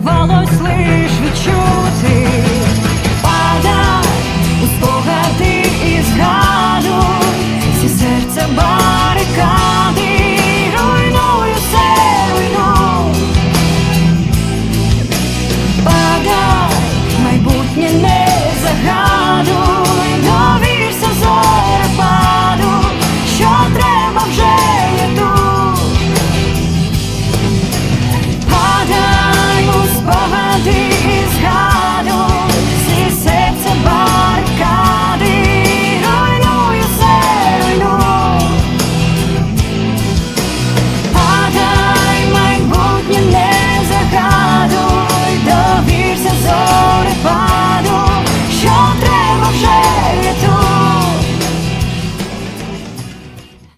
здавалось лиш відчути. Падай у спогади і згадуй всі серця барикади.